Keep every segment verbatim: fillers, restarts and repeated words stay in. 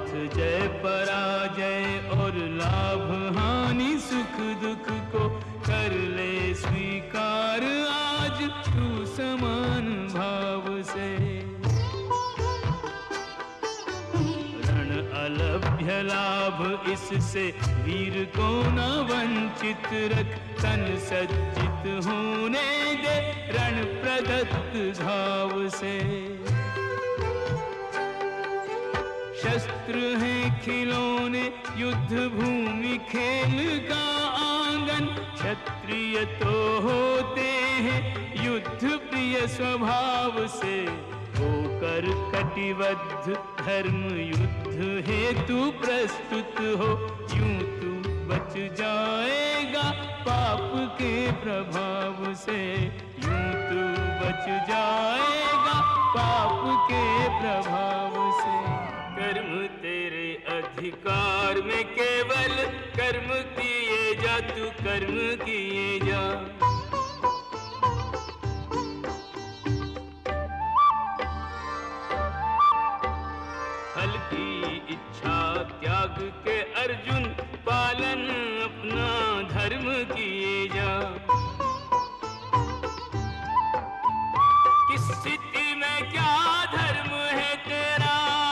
साथ जय पराजय और लाभ हानि सुख दुख को कर ले स्वीकार आज तू समान भाव से। रण अलभ्य लाभ इससे वीर को न वंचित रख, तन सज्जित होने दे रण प्रदत्त घाव से। शस्त्र हैं खिलौने युद्ध भूमि खेल का आंगन, क्षत्रिय तो होते हैं युद्ध प्रिय स्वभाव से। होकर कटिबद्ध धर्म युद्ध हेतु प्रस्तुत हो, यूं तू बच जाएगा पाप के प्रभाव से। यूं तू बच जाएगा पाप के प्रभाव से। कर्म तेरे अधिकार में केवल कर्म किए जा, तू कर्म किए जा। फल की इच्छा त्याग के अर्जुन, पालन अपना धर्म किए जा। किस स्थिति में क्या धर्म है तेरा,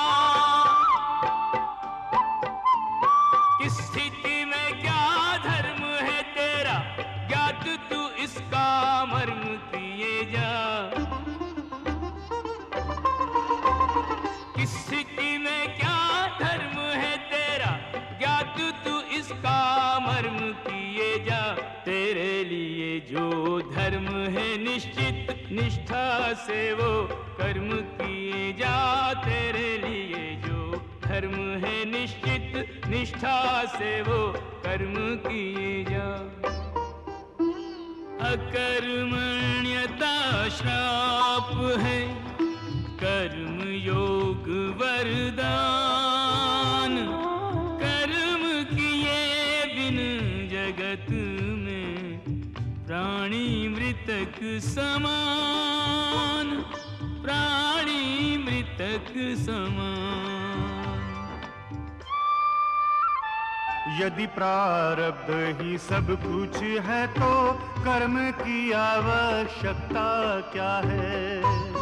किस स्थिति में क्या धर्म है तेरा, ज्ञात तू इसका मर्म किए जा। किस स्थिति में क्या धर्म है तेरा, ज्ञात तू इसका मर्म किए जा। तेरे लिए जो धर्म है निश्चित निष्ठा से वो कर्म किए जा। तेरे लिए जो धर्म है निश्चित निष्ठा से वो कर्म किए जा। अकर्मण्यता श्राप है, कर्म योग वरदान। कर्म किए बिन जगत में प्राणी मृतक समान, प्राणी मृतक समान। यदि प्रारब्ध ही सब कुछ है तो कर्म की आवश्यकता क्या है।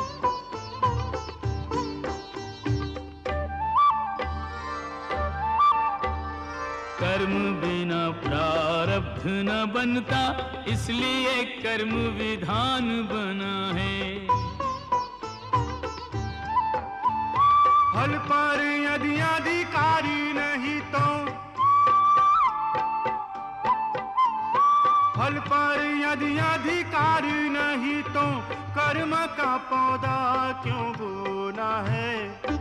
कर्म बिना प्रारब्ध न बनता, इसलिए कर्म विधान बना है। फल पर यदि अधिकारी नहीं तो, फल पर यदि अधिकारी नहीं तो कर्म का पौधा क्यों बोना है।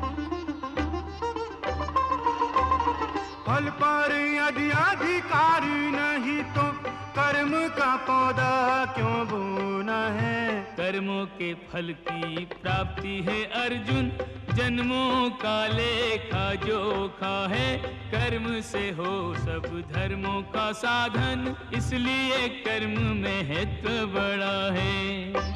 फल पर यदि अधिकारी नहीं तो कर्म का पौधा क्यों बोना है। कर्मों के फल की प्राप्ति है अर्जुन, जन्मों का लेखा जोखा है। कर्म से हो सब धर्मों का साधन, इसलिए कर्म महत्व बड़ा है।